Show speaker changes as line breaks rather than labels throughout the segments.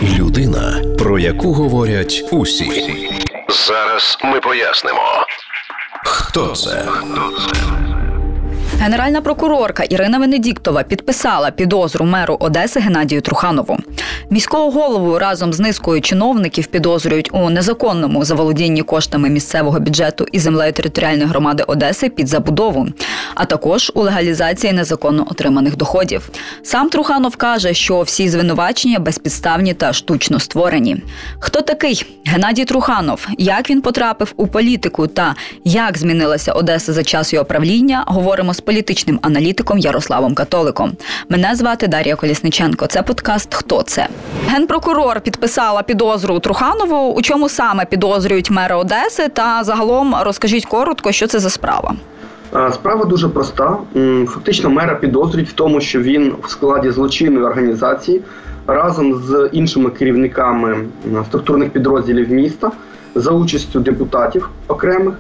Людина, про яку говорять усі. Зараз ми пояснимо, хто це.
Генеральна прокурорка Ірина Венедіктова підписала підозру меру Одеси Геннадію Труханову. Міського голову разом з низкою чиновників підозрюють у незаконному заволодінні коштами місцевого бюджету і землею територіальної громади Одеси під забудову, а також у легалізації незаконно отриманих доходів. Сам Труханов каже, що всі звинувачення безпідставні та штучно створені. Хто такий Геннадій Труханов, як він потрапив у політику та як змінилася Одеса за час його правління, говоримо з політичним аналітиком Ярославом Католиком. Мене звати Дар'я Колісниченко. Це подкаст «Хто це?». Генпрокурор підписала підозру Труханову. У чому саме підозрюють мера Одеси? Та загалом розкажіть коротко, що це за справа.
Справа дуже проста. Фактично мера підозрюють в тому, що він в складі злочинної організації разом з іншими керівниками структурних підрозділів міста за участю депутатів окремих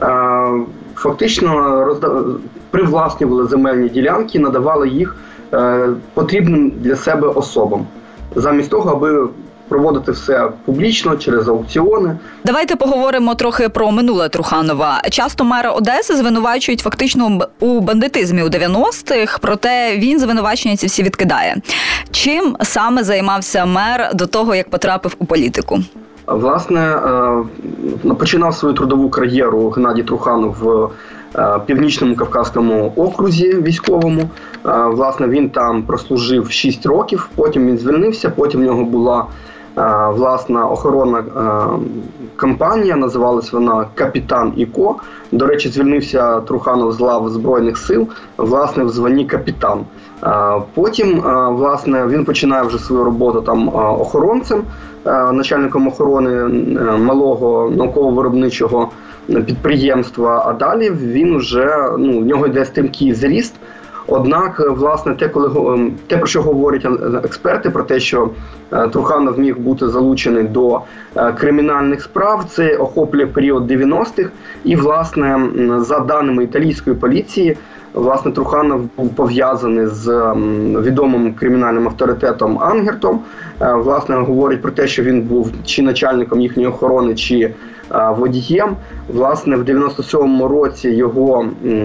фактично привласнювали земельні ділянки, надавали їх потрібним для себе особам. Замість того, аби проводити все публічно, через аукціони.
Давайте поговоримо трохи про минуле Труханова. Часто мера Одеси звинувачують фактично у бандитизмі у 90-х, проте він звинувачення ці всі відкидає. Чим саме займався мер до того, як потрапив у політику?
Власне, починав свою трудову кар'єру Геннадій Труханов в Північному Кавказькому окрузі військовому. Власне, він там прослужив 6 років, потім він звільнився, потім в нього була власна охоронна компанія, називалась вона «Капітан ІКО». До речі, звільнився Труханов з лав Збройних сил, власне, в званні капітан. Потім, власне, він починає вже свою роботу там охоронцем, начальником охорони малого науково-виробничого підприємства, а далі він вже, в нього йде стрімкий зріст. Однак, власне, те, про що говорять експерти, про те, що Труханов міг бути залучений до кримінальних справ, це охоплює період 90-х. І, власне, за даними італійської поліції, власне, Труханов був пов'язаний з відомим кримінальним авторитетом Ангертом. Власне, говорить про те, що він був чи начальником їхньої охорони, чи водієм. Власне, в 97-му році його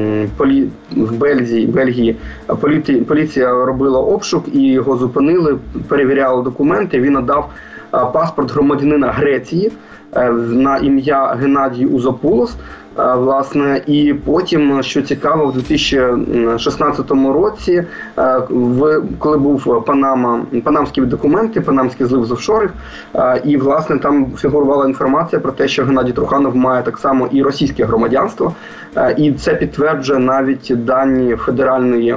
в Бельгії поліція робила обшук і його зупинили, перевіряли документи. Він надав паспорт громадянина Греції на ім'я Геннадій Узопулос. Власне, і потім, що цікаво, в 2016 році, коли був панамські документи, панамський злив з офшорів, і, власне, там фігурувала інформація про те, що Геннадій Труханов має так само і російське громадянство, і це підтверджує навіть дані Федеральної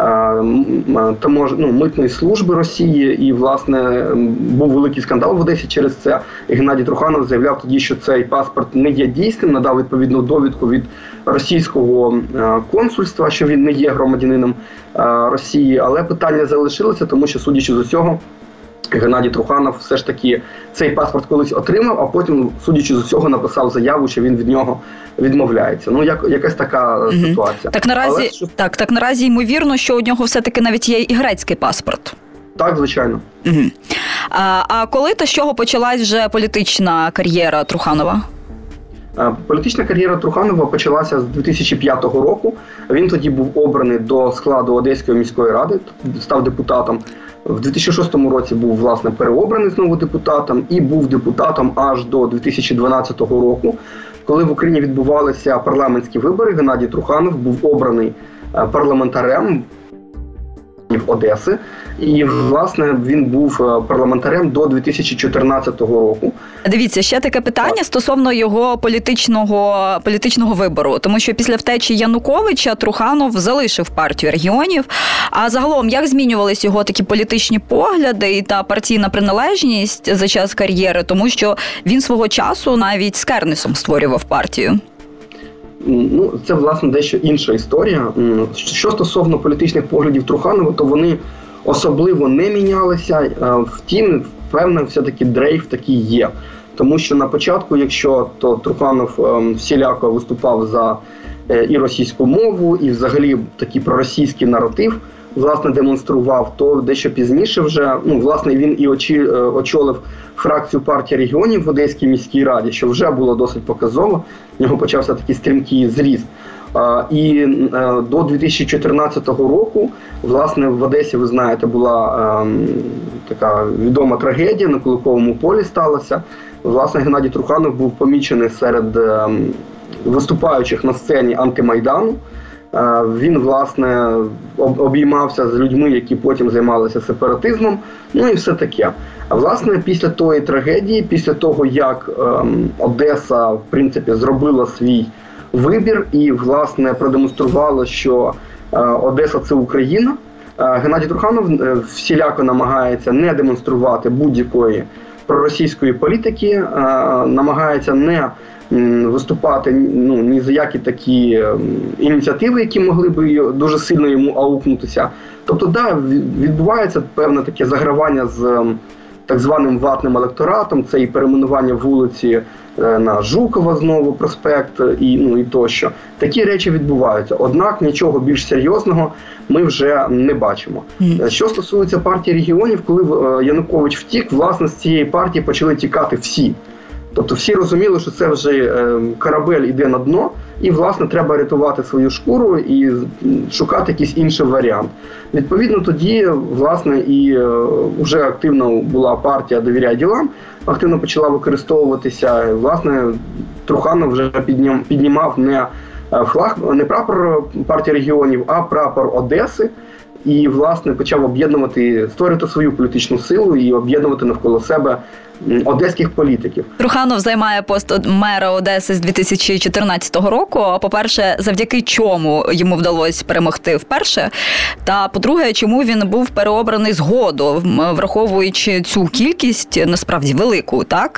митної служби Росії, і, власне, був великий скандал в Одесі через це. І Геннадій Труханов заявляв тоді, що цей паспорт не є дійсним, надав відповідну довідку від російського консульства, що він не є громадянином Росії, але питання залишилося, тому що, судячи з усього, Геннадій Труханов все ж таки цей паспорт колись отримав, а потім, судячи з усього, написав заяву, що він від нього відмовляється. Якась така ситуація.
Так наразі ймовірно, що у нього все-таки навіть є і грецький паспорт.
Так, звичайно.
А коли та з чого почалась вже політична кар'єра Труханова?
Політична кар'єра Труханова почалася з 2005 року. Він тоді був обраний до складу Одеської міської ради, став депутатом. В 2006 році був, власне, переобраний знову депутатом і був депутатом аж до 2012 року. Коли в Україні відбувалися парламентські вибори, Геннадій Труханов був обраний парламентарем Одеси. І, власне, він був парламентарем до 2014 року.
Дивіться, ще таке питання стосовно його політичного вибору. Тому що після втечі Януковича Труханов залишив партію регіонів. А загалом, як змінювалися його такі політичні погляди та партійна приналежність за час кар'єри? Тому що він свого часу навіть з Кернесом створював партію.
Це, власне, дещо інша історія. Що стосовно політичних поглядів Труханова, то вони особливо не мінялися. Втім, певно, все-таки дрейф такий є. Тому що на початку, то Труханов всіляко виступав за і російську мову, і взагалі такий проросійський наратив власне, демонстрував, то дещо пізніше вже, власне, він і очолив фракцію партії регіонів в Одеській міській раді, що вже було досить показово. В нього почався такий стрімкий зріст. І до 2014 року, власне, в Одесі, ви знаєте, була така відома трагедія, на Куликовому полі сталося. Власне, Геннадій Труханов був помічений серед виступаючих на сцені антимайдану. Він, власне, обіймався з людьми, які потім займалися сепаратизмом, і все таке. А, власне, після тої трагедії, після того, як Одеса, в принципі, зробила свій вибір і, власне, продемонструвала, що Одеса – це Україна, Геннадій Труханов всіляко намагається не демонструвати будь-якої проросійської політики, намагається не виступати ні за які такі ініціативи, які могли б дуже сильно йому аукнутися. Тобто, відбувається певне таке загравання з так званим ватним електоратом, це і перейменування вулиці на Жукова знову проспект і тощо. Такі речі відбуваються, однак нічого більш серйозного ми вже не бачимо. Що стосується партії регіонів, коли Янукович втік, власне, з цієї партії почали тікати всі. Тобто всі розуміли, що це вже корабель іде на дно, і, власне, треба рятувати свою шкуру і шукати якийсь інший варіант. Відповідно, тоді, власне, і вже активно була партія «Довіряй ділам», активно почала використовуватися. І, власне, Труханов вже піднімав не флаг, не прапор партії регіонів, а прапор Одеси. І, власне, почав створювати свою політичну силу і об'єднувати навколо себе одеських політиків.
Труханов займає пост мера Одеси з 2014 року. По-перше, завдяки чому йому вдалося перемогти вперше, та, по-друге, чому він був переобраний згоду, враховуючи цю кількість, насправді велику, так,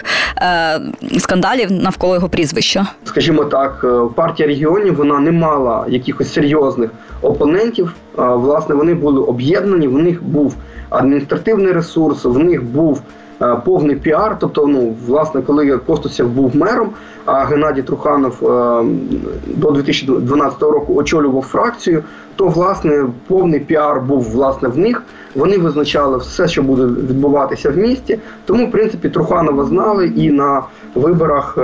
скандалів навколо його прізвища.
Скажімо так, партія регіонів, вона не мала якихось серйозних опонентів. Власне, вони були об'єднані, в них був адміністративний ресурс, в них був повний піар. Тобто, власне, коли Костусєв був мером, а Геннадій Труханов до 2012 року очолював фракцію, то, власне, повний піар був, власне, в них. Вони визначали все, що буде відбуватися в місті. Тому, в принципі, Труханова знали, і на виборах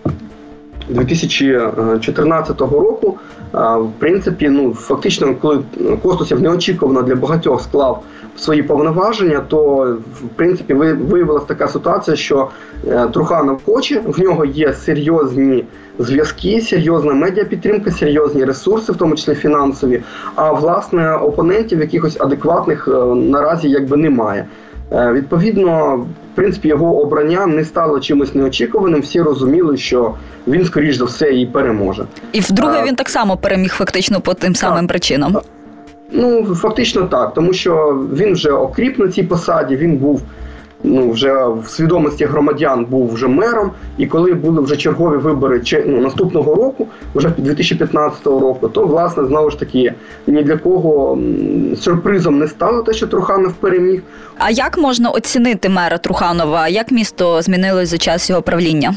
2014 року, в принципі, фактично, коли Костусєв неочікувано для багатьох склав свої повноваження, то, в принципі, виявилася така ситуація, що Труханов хоче, в нього є серйозні зв'язки, серйозна медіапідтримка, серйозні ресурси, в тому числі фінансові, а, власне, опонентів якихось адекватних наразі якби немає. Відповідно, в принципі, його обрання не стало чимось неочікуваним. Всі розуміли, що він, скоріш за все, і переможе. І вдруге він так само переміг фактично по тим самим причинам. Фактично так, тому що він вже окріп на цій посаді, він був вже в свідомості громадян був вже мером, і коли були вже чергові вибори наступного року, вже 2015 року, то, власне, знову ж таки, ні для кого сюрпризом не стало те, що Труханов переміг. А як можна оцінити мера Труханова? Як місто змінилось за час його правління?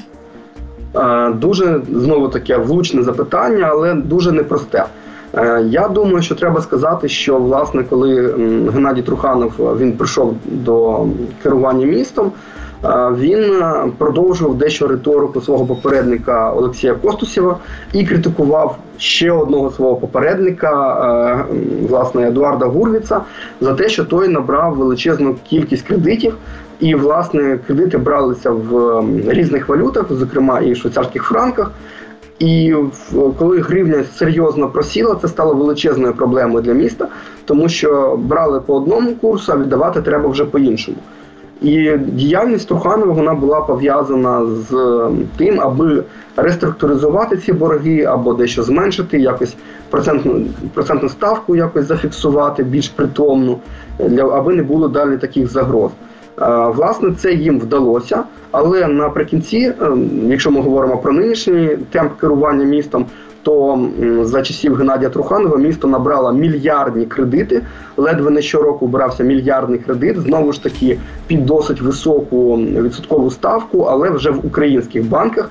Дуже, знову таке, влучне запитання, але дуже непросте. Я думаю, що треба сказати, що, власне, коли Геннадій Труханов він прийшов до керування містом, він продовжував дещо риторику свого попередника Олексія Костусєва і критикував ще одного свого попередника, власне, Едуарда Гурвіца, за те, що той набрав величезну кількість кредитів. І, власне, кредити бралися в різних валютах, зокрема і в швейцарських франках. І коли гривня серйозно просіла, це стало величезною проблемою для міста, тому що брали по одному курсу, а віддавати треба вже по-іншому. І діяльність Труханова, вона була пов'язана з тим, аби реструктуризувати ці борги, або дещо зменшити, якось процентну ставку якось зафіксувати, більш притомну, аби не було далі таких загроз. Власне, це їм вдалося, але наприкінці, якщо ми говоримо про нинішній темп керування містом, то за часів Геннадія Труханова місто набрало мільярдні кредити, ледве не щороку брався мільярдний кредит, знову ж таки під досить високу відсоткову ставку, але вже в українських банках.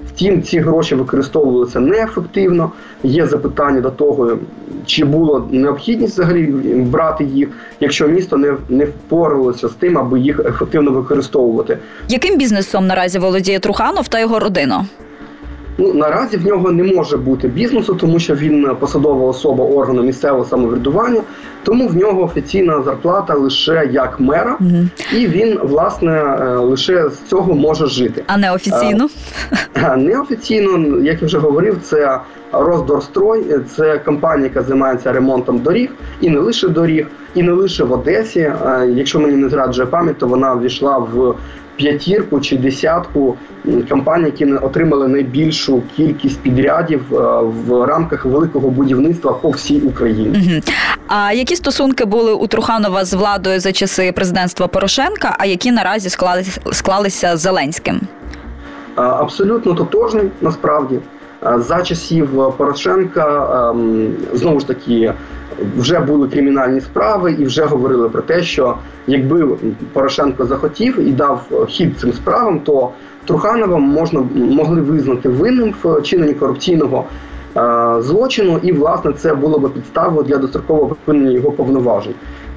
Втім, ці гроші використовувалися неефективно. Є запитання до того, чи була необхідність взагалі брати їх, якщо місто не впоралося з тим, аби їх ефективно використовувати.
Яким бізнесом наразі володіє Труханов та його родина?
Наразі в нього не може бути бізнесу, тому що він посадова особа органу місцевого самоврядування, тому в нього офіційна зарплата лише як мера, і він, власне, лише з цього може жити.
А неофіційно?
Неофіційно, як я вже говорив, це Роздорстрой, це компанія, яка займається ремонтом доріг, і не лише доріг, і не лише в Одесі. Якщо мені не зраджує пам'ять, то вона ввійшла в 5 чи 10 компаній, які отримали найбільшу кількість підрядів в рамках великого будівництва по всій Україні.
А які стосунки були у Труханова з владою за часи президентства Порошенка, а які наразі склалися з Зеленським?
Абсолютно тотожний, насправді. За часів Порошенка, знову ж таки, вже були кримінальні справи і вже говорили про те, що якби Порошенко захотів і дав хід цим справам, то Труханова могли визнати винним в чиненні корупційного злочину, і, власне, це було б підставою для дострокового припинення його повноважень.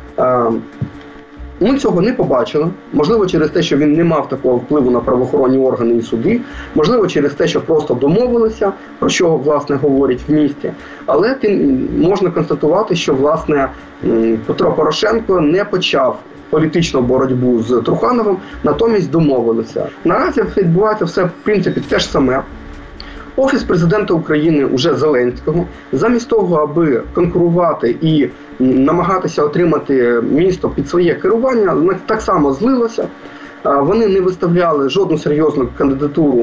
Ми цього не побачили, можливо, через те, що він не мав такого впливу на правоохоронні органи і суди, можливо, через те, що просто домовилися, про що, власне, говорять в місті. Але можна констатувати, що, власне, Петро Порошенко не почав політичну боротьбу з Трухановим, натомість домовилися. Наразі відбувається все, в принципі, те ж саме. Офіс президента України, уже Зеленського, замість того, аби конкурувати і намагатися отримати місто під своє керування, так само злилося. Вони не виставляли жодну серйозну кандидатуру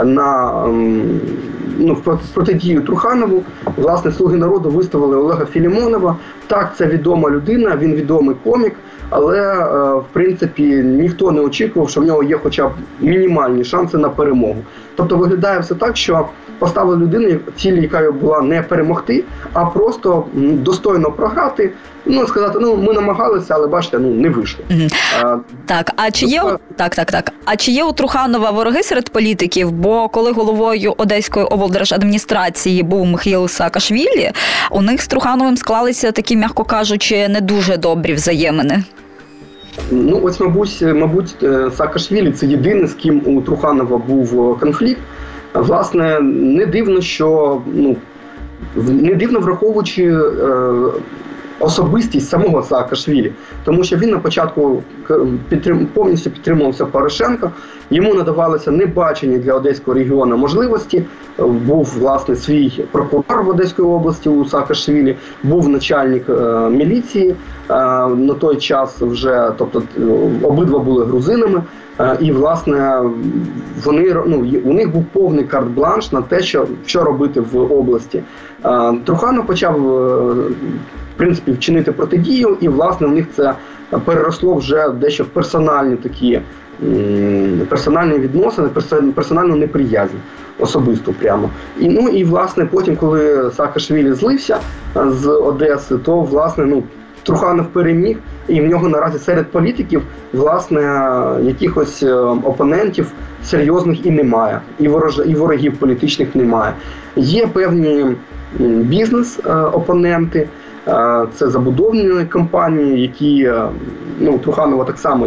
в протидію Труханову. Власне, «Слуги народу» виставили Олега Філімонова. Так, це відома людина, він відомий комік, але, в принципі, ніхто не очікував, що в нього є хоча б мінімальні шанси на перемогу. Тобто виглядає все так, що поставили людину, ціль яка була не перемогти, а просто достойно програти, сказати, ми намагалися, але бачите, не вийшло.
Так, а чи є у Труханова вороги серед політиків? Бо коли головою Одеської облдержадміністрації був Михаїл Саакашвілі, у них з Трухановим склалися такі, м'яко кажучи, не дуже добрі взаємини.
Ось, мабуть, Саакашвілі – це єдиний, з ким у Труханова був конфлікт. Власне, не дивно, враховуючи особистість самого Саакашвілі, тому що він на початку повністю підтримувався Порошенка, йому надавалися небачені для Одеського регіону можливості, був, власне, свій прокурор в Одеській області у Саакашвілі, був начальник міліції на той час вже, тобто обидва були грузинами, і, власне, у них був повний карт-бланш на те, що робити в області. Труханов почав, в принципі, вчинити протидію, і, власне, у них це переросло вже дещо в персональні відносини, персональну неприязнь, особисту прямо. І, власне, потім, коли Саакашвілі злився з Одеси, то, власне, Труханов переміг, і в нього наразі серед політиків, власне, якихось опонентів серйозних і немає, і ворогів політичних немає. Є певні бізнес-опоненти, це забудовні компанії, які, Труханова так само,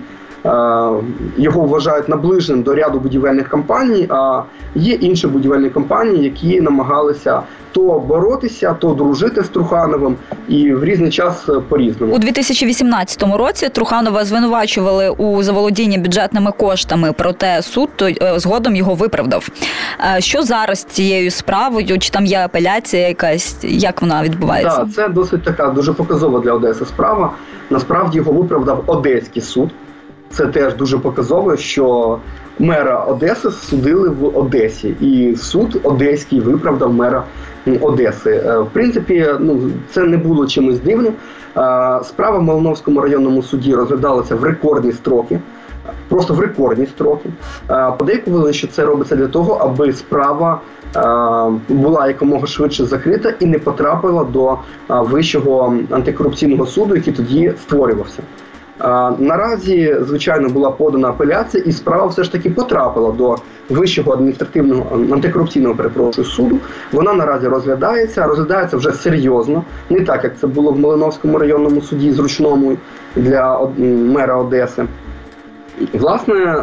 його вважають наближеним до ряду будівельних компаній, а є інші будівельні компанії, які намагалися то боротися, то дружити з Трухановим, і в різний час по-різному.
У 2018 році Труханова звинувачували у заволодінні бюджетними коштами, проте суд згодом його виправдав. Що зараз з цією справою? Чи там є апеляція якась? Як вона відбувається?
Так, це досить така дуже показова для Одеси справа. Насправді його виправдав Одеський суд. Це теж дуже показово, що мера Одеси судили в Одесі, і суд Одеський виправдав мера Одеси. В принципі, це не було чимось дивним. Справа в Малиновському районному суді розглядалася в рекордні строки, просто в рекордні строки. Подейкували, що це робиться для того, аби справа була якомога швидше закрита і не потрапила до Вищого антикорупційного суду, який тоді створювався. Наразі, звичайно, була подана апеляція, і справа все ж таки потрапила до Вищого адміністративного антикорупційного суду. Вона наразі розглядається вже серйозно, не так, як це було в Малиновському районному суді зручному для мера Одеси. Власне,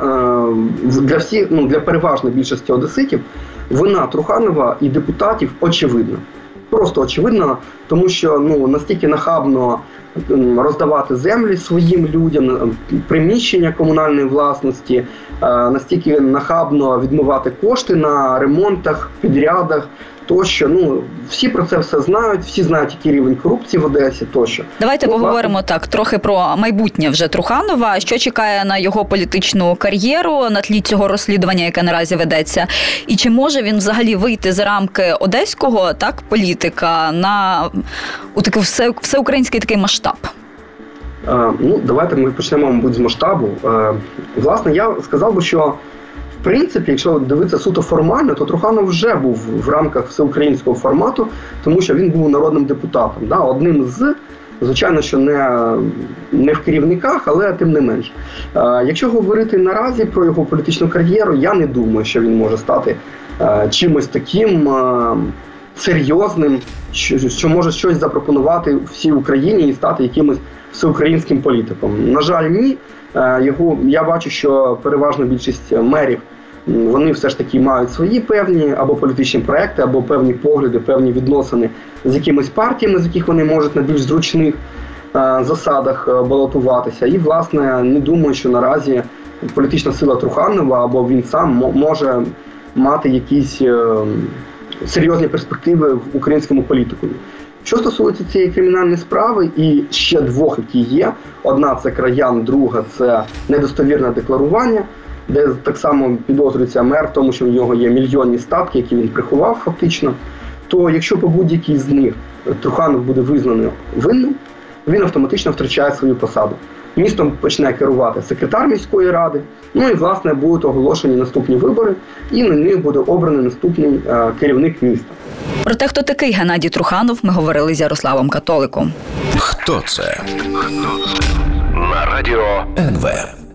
для переважної більшості одеситів вина Труханова і депутатів очевидна. Просто очевидно, тому що настільки нахабно роздавати землі своїм людям, приміщення комунальної власності, настільки нахабно відмивати кошти на ремонтах, підрядах, тощо. Всі про це все знають, всі знають, який рівень корупції в Одесі, тощо.
Давайте поговоримо трохи про майбутнє вже Труханова. Що чекає на його політичну кар'єру на тлі цього розслідування, яке наразі ведеться? І чи може він взагалі вийти за рамки одеського політика у такий всеукраїнський такий масштаб?
Давайте ми почнемо, мабуть, з масштабу. Власне, я сказав би, що в принципі, якщо дивитися суто формально, то Труханов вже був в рамках всеукраїнського формату, тому що він був народним депутатом. Одним з, звичайно, що не в керівниках, але тим не менш. Якщо говорити наразі про його політичну кар'єру, я не думаю, що він може стати чимось таким серйозним, що може щось запропонувати всій Україні і стати якимось всеукраїнським політиком. На жаль, ні. Я бачу, що переважна більшість мерів, вони все ж таки мають свої певні або політичні проекти, або певні погляди, певні відносини з якимись партіями, з яких вони можуть на більш зручних засадах балотуватися. І, власне, не думаю, що наразі політична сила Труханова або він сам може мати якісь серйозні перспективи в українському політику. Що стосується цієї кримінальної справи, і ще двох, які є. Одна – це Краян, друга – це недостовірне декларування, де так само підозрюється мер в тому, що в нього є мільйонні статки, які він приховав фактично. То якщо по будь-якій з них Труханов буде визнаний винним, він автоматично втрачає свою посаду. Містом почне керувати секретар міської ради, і, власне, будуть оголошені наступні вибори, і на них буде обраний наступний керівник міста.
Про те, хто такий Геннадій Труханов, ми говорили з Ярославом Католиком.
Хто це? На радіо НВ.